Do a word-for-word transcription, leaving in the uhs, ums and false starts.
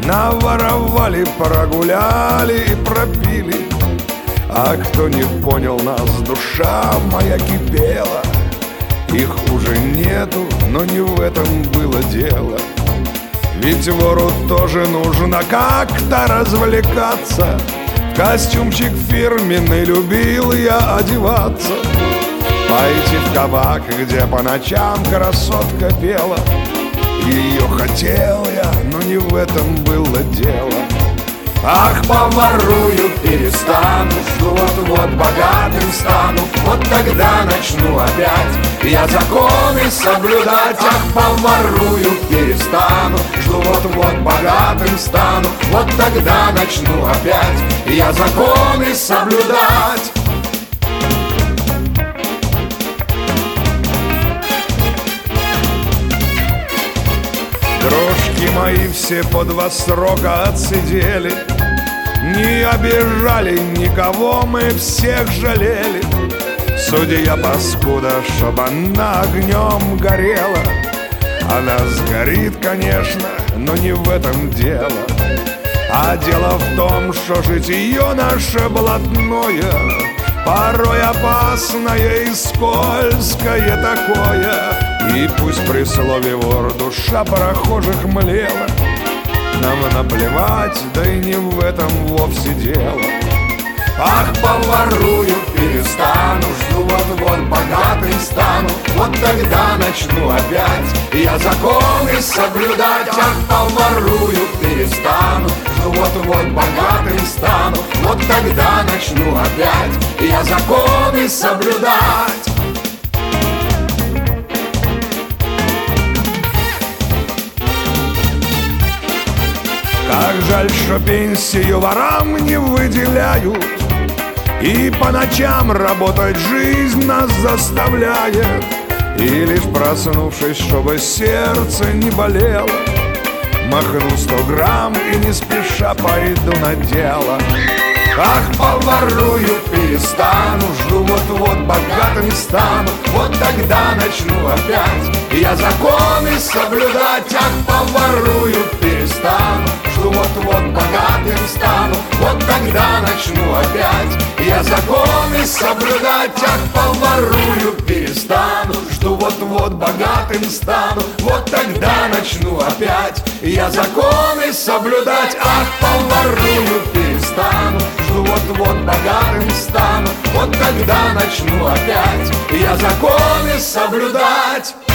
наворовали, прогуляли и пропили. А кто не понял нас, душа моя кипела. Их уже нету, но не в этом было дело. Ведь вору тоже нужно как-то развлекаться. В костюмчик фирменный любил я одеваться. Пойти в кабак, где по ночам красотка пела. Ее хотел я, но не в этом было дело. Ах, поворую, перестану, жду вот-вот богатым стану. Вот тогда начну опять я законы соблюдать. Ах, поворую, перестану, жду вот-вот богатым стану. Вот тогда начну опять я законы соблюдать. Дружки мои все по два срока отсидели. Не обижали никого, мы всех жалели. Судья паскуда, чтоб она огнем горела. Она сгорит, конечно, но не в этом дело. А дело в том, что житье наше блатное порой опасное и скользкое такое. И пусть при слове вор душа прохожих млела, нам наплевать, да и не в этом вовсе дело. Ах, поворую, перестану, жду вот-вот богатым стану. Вот тогда начну опять я законы соблюдать. Ах, поворую, перестану, жду вот-вот богатым стану. Вот тогда начну опять я законы соблюдать. Как жаль, что пенсию ворам не выделяют, и по ночам работать жизнь нас заставляет. И лишь проснувшись, чтобы сердце не болело, махну сто грамм и не спеша пойду на дело. Ах, поворую, перестану, жду вот-вот богатым стану. Вот тогда начну опять я законы соблюдать. Ах, поворую, перестану, жду вот-вот богатым стану. Вот тогда начну опять я законы соблюдать. Ах, поворую, перестану, жду вот-вот богатым стану. Вот тогда начну опять я законы соблюдать. Ах, поворую, перестану, жду вот-вот богатым стану. Вот тогда начну опять я законы соблюдать.